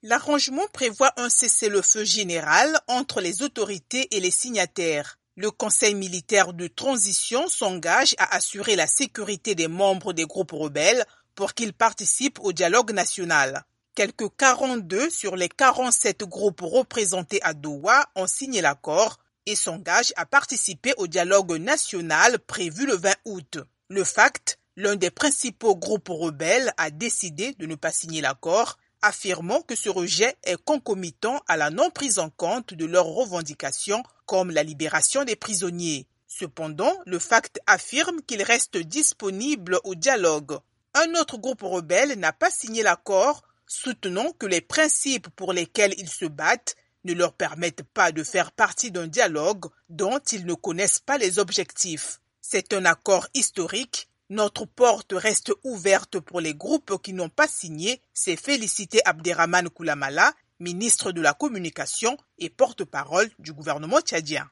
L'arrangement prévoit un cessez-le-feu général entre les autorités et les signataires. Le Conseil militaire de transition s'engage à assurer la sécurité des membres des groupes rebelles pour qu'ils participent au dialogue national. Quelques 42 sur les 47 groupes représentés à Doha ont signé l'accord et s'engagent à participer au dialogue national prévu le 20 août. Le FACT, l'un des principaux groupes rebelles, a décidé de ne pas signer l'accord, affirmant que ce rejet est concomitant à la non prise en compte de leurs revendications comme la libération des prisonniers. Cependant, le FACT affirme qu'il reste disponible au dialogue. Un autre groupe rebelle n'a pas signé l'accord, soutenant que les principes pour lesquels ils se battent ne leur permettent pas de faire partie d'un dialogue dont ils ne connaissent pas les objectifs. C'est un accord historique. Notre porte reste ouverte pour les groupes qui n'ont pas signé, s'est félicité Abderrahmane Koulamala, ministre de la Communication et porte-parole du gouvernement tchadien.